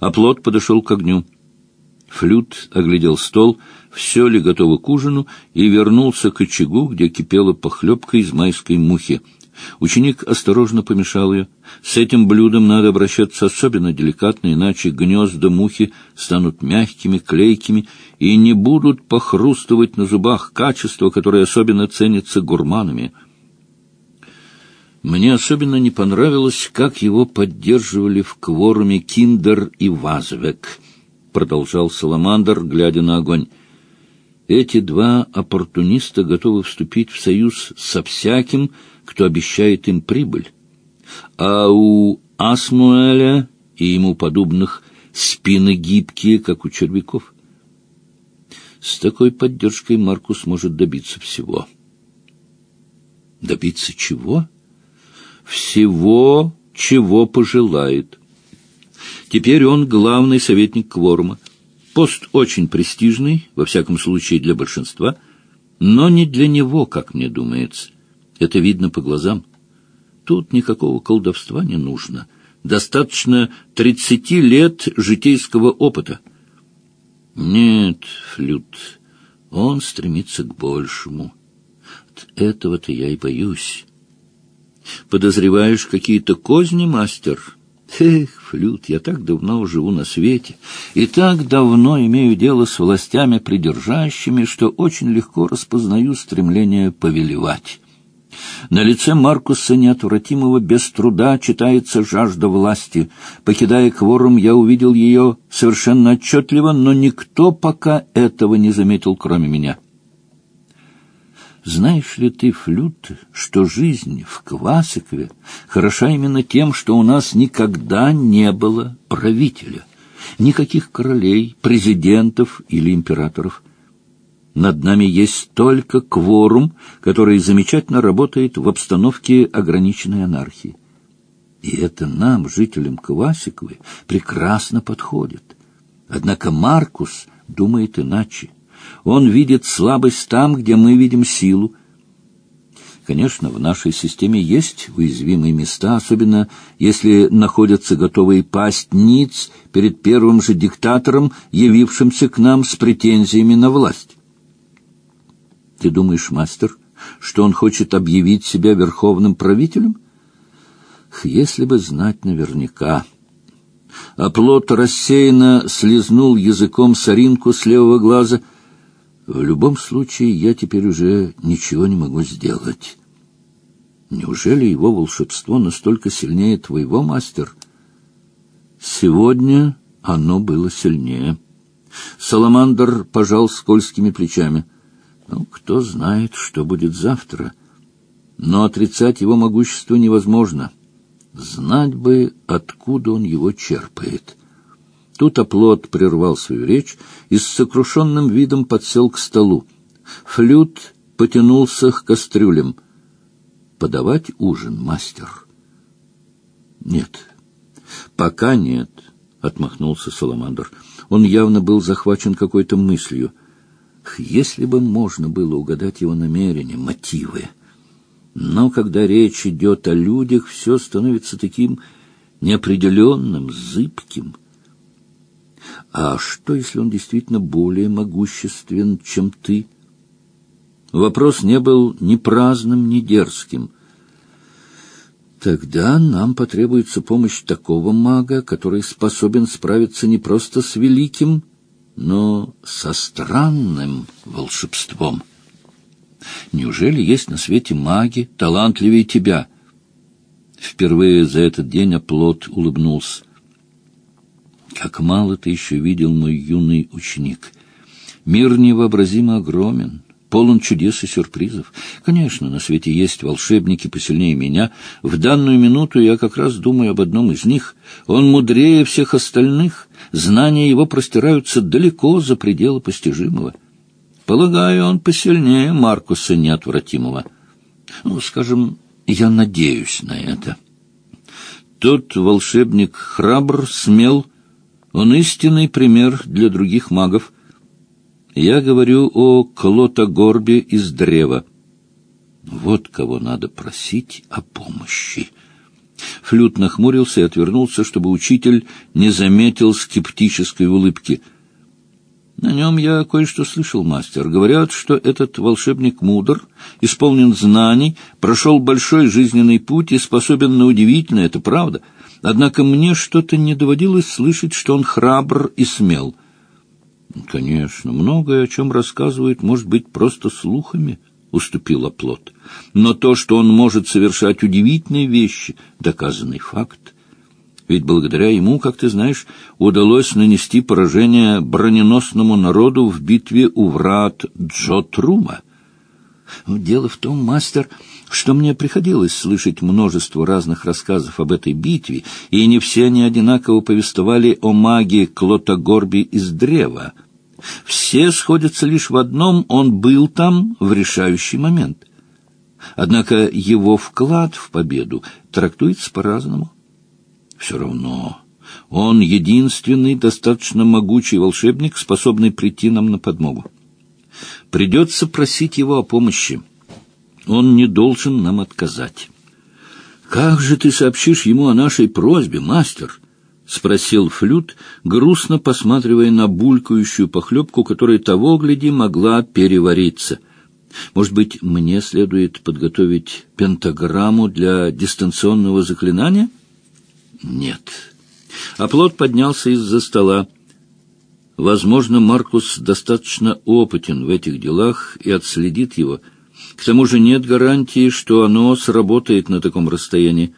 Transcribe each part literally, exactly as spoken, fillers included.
Оплот подошел к огню. Флют оглядел стол, все ли готово к ужину, и вернулся к очагу, где кипела похлебка из майской мухи. Ученик осторожно помешал ее. С этим блюдом надо обращаться особенно деликатно, иначе гнезда мухи станут мягкими, клейкими и не будут похрустывать на зубах, качество, которое особенно ценится гурманами. Мне особенно не понравилось, как его поддерживали в кворуме Киндер и Вазвек, продолжал Саламандр, глядя на огонь. Эти два оппортуниста готовы вступить в союз со всяким, кто обещает им прибыль. А у Асмуэля и ему подобных спины гибкие, как у червяков. С такой поддержкой Маркус может добиться всего. Добиться чего? Всего, чего пожелает. Теперь он главный советник кворума. Пост очень престижный, во всяком случае для большинства, но не для него, как мне думается. Это видно по глазам. Тут никакого колдовства не нужно. Достаточно тридцати лет житейского опыта. Нет, Флют, он стремится к большему. От этого-то я и боюсь. Подозреваешь какие-то козни, мастер? Эх, Флют, я так давно живу на свете и так давно имею дело с властями придержащими, что очень легко распознаю стремление повелевать. На лице Маркуса Неотвратимого без труда читается жажда власти. Покидая кворум, я увидел ее совершенно отчетливо, но никто пока этого не заметил, кроме меня. Знаешь ли ты, Флют, что жизнь в Квасикове хороша именно тем, что у нас никогда не было правителя, никаких королей, президентов или императоров. Над нами есть только кворум, который замечательно работает в обстановке ограниченной анархии. И это нам, жителям Квасиковы, прекрасно подходит. Однако Маркус думает иначе. Он видит слабость там, где мы видим силу. Конечно, в нашей системе есть уязвимые места, особенно если находятся готовые пасть ниц перед первым же диктатором, явившимся к нам с претензиями на власть. Ты думаешь, мастер, что он хочет объявить себя верховным правителем? Если бы знать наверняка. Оплот рассеянно слезнул языком соринку с левого глаза. В любом случае, я теперь уже ничего не могу сделать. Неужели его волшебство настолько сильнее твоего, мастер? Сегодня оно было сильнее. Саламандр пожал скользкими плечами. Ну, кто знает, что будет завтра. Но отрицать его могущество невозможно. Знать бы, откуда он его черпает. Тут Оплот прервал свою речь и с сокрушенным видом подсел к столу. Флют потянулся к кастрюлям. «Подавать ужин, мастер?» «Нет, пока нет», — отмахнулся Саламандр. Он явно был захвачен какой-то мыслью. Если бы можно было угадать его намерения, мотивы. Но когда речь идет о людях, все становится таким неопределенным, зыбким. А что, если он действительно более могуществен, чем ты? Вопрос не был ни праздным, ни дерзким. Тогда нам потребуется помощь такого мага, который способен справиться не просто с великим, но со странным волшебством. Неужели есть на свете маги талантливее тебя? Впервые за этот день Оплот улыбнулся. Как мало ты еще видел, мой юный ученик. Мир невообразимо огромен, полон чудес и сюрпризов. Конечно, на свете есть волшебники посильнее меня. В данную минуту я как раз думаю об одном из них. Он мудрее всех остальных. Знания его простираются далеко за пределы постижимого. Полагаю, он посильнее Маркуса Неотвратимого. Ну, скажем, я надеюсь на это. Тот волшебник храбр, смел. Он истинный пример для других магов. Я говорю о Клотогорбе из Древа. Вот кого надо просить о помощи. Флют нахмурился и отвернулся, чтобы учитель не заметил скептической улыбки. «На нем я кое-что слышал, мастер. Говорят, что этот волшебник мудр, исполнен знаний, прошел большой жизненный путь и способен на удивительное, это правда. Однако мне что-то не доводилось слышать, что он храбр и смел». «Конечно, многое, о чем рассказывают, может быть просто слухами», — уступил оплот. «Но то, что он может совершать удивительные вещи, — доказанный факт. Ведь благодаря ему, как ты знаешь, удалось нанести поражение броненосному народу в битве у врат Джотрума. Дело в том, мастер, что мне приходилось слышать множество разных рассказов об этой битве, и не все они одинаково повествовали о маге Клотогорбе из древа. Все сходятся лишь в одном — он был там в решающий момент. Однако его вклад в победу трактуется по-разному. Все равно он единственный достаточно могучий волшебник, способный прийти нам на подмогу. Придется просить его о помощи. Он не должен нам отказать. — Как же ты сообщишь ему о нашей просьбе, мастер? — спросил Флют, грустно посматривая на булькающую похлебку, которая того, гляди, могла перевариться. — Может быть, мне следует подготовить пентаграмму для дистанционного заклинания? — Нет. Оплот поднялся из-за стола. Возможно, Маркус достаточно опытен в этих делах и отследит его. К тому же нет гарантии, что оно сработает на таком расстоянии.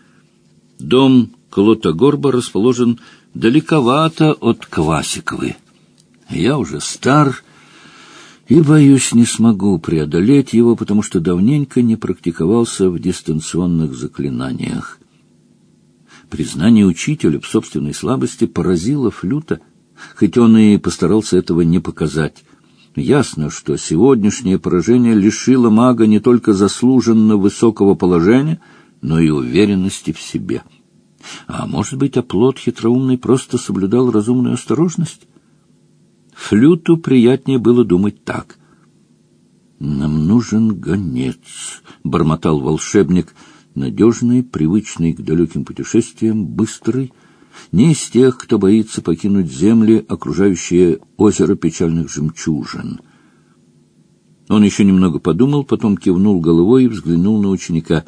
Дом Клотогорба расположен далековато от Квасиковы. Я уже стар и, боюсь, не смогу преодолеть его, потому что давненько не практиковался в дистанционных заклинаниях. Признание учителя в собственной слабости поразило Флюта, хоть он и постарался этого не показать. Ясно, что сегодняшнее поражение лишило мага не только заслуженно высокого положения, но и уверенности в себе. А может быть, оплот хитроумный просто соблюдал разумную осторожность? Флюту приятнее было думать так. «Нам нужен гонец», — бормотал волшебник, надежный, привычный к далеким путешествиям, быстрый, не из тех, кто боится покинуть земли, окружающие озеро печальных жемчужин. Он еще немного подумал, потом кивнул головой и взглянул на ученика.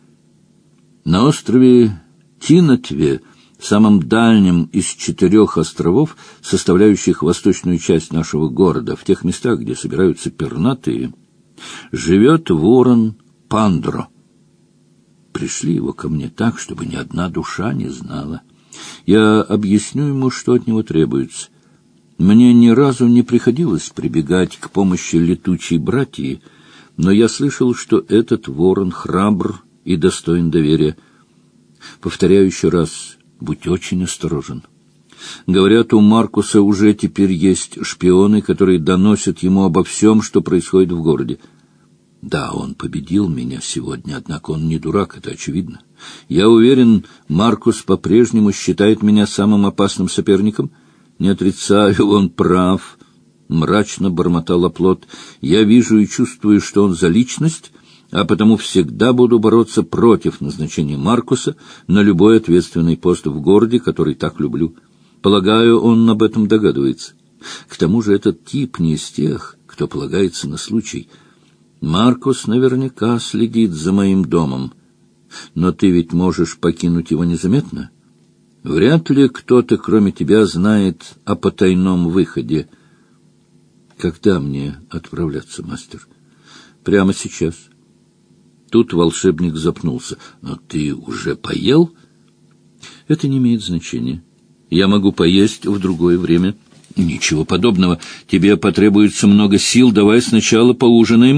На острове Тинатве, самом дальнем из четырех островов, составляющих восточную часть нашего города, в тех местах, где собираются пернатые, живет ворон Пандро. Пришли его ко мне так, чтобы ни одна душа не знала. Я объясню ему, что от него требуется. Мне ни разу не приходилось прибегать к помощи летучей братьи, но я слышал, что этот ворон храбр и достоин доверия. Повторяю еще раз, будь очень осторожен. Говорят, у Маркуса уже теперь есть шпионы, которые доносят ему обо всем, что происходит в городе. Да, он победил меня сегодня, однако он не дурак, это очевидно. Я уверен, Маркус по-прежнему считает меня самым опасным соперником. Не отрицаю, он прав, — мрачно бормотал оплот. Я вижу и чувствую, что он за личность, а потому всегда буду бороться против назначения Маркуса на любой ответственный пост в городе, который так люблю. Полагаю, он об этом догадывается. К тому же этот тип не из тех, кто полагается на случай. Маркус наверняка следит за моим домом. Но ты ведь можешь покинуть его незаметно? Вряд ли кто-то, кроме тебя, знает о потайном выходе. Когда мне отправляться, мастер? Прямо сейчас. Тут волшебник запнулся. Но ты уже поел? Это не имеет значения. Я могу поесть в другое время. Ничего подобного. Тебе потребуется много сил. Давай сначала поужинаем.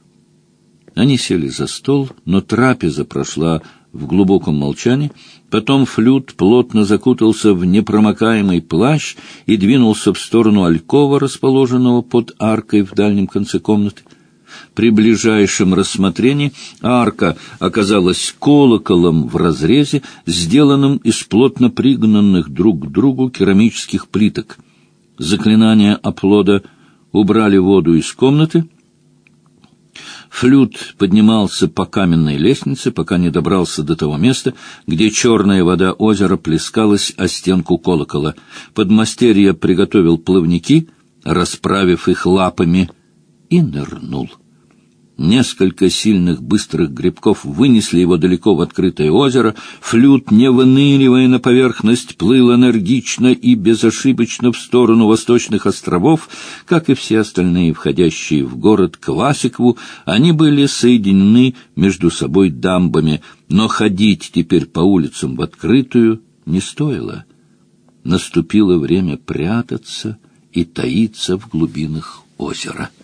Они сели за стол, но трапеза прошла в глубоком молчании. Потом Флют плотно закутался в непромокаемый плащ и двинулся в сторону алькова, расположенного под аркой в дальнем конце комнаты. При ближайшем рассмотрении арка оказалась колоколом в разрезе, сделанным из плотно пригнанных друг к другу керамических плиток. Заклинания оплода убрали воду из комнаты. Флют поднимался по каменной лестнице, пока не добрался до того места, где черная вода озера плескалась о стенку колокола. Подмастерье приготовил плавники, расправив их лапами, и нырнул. Несколько сильных быстрых грибков вынесли его далеко в открытое озеро. Флют, не выныривая на поверхность, плыл энергично и безошибочно в сторону восточных островов. Как и все остальные, входящие в город Квасикову, они были соединены между собой дамбами, но ходить теперь по улицам в открытую не стоило. Наступило время прятаться и таиться в глубинах озера.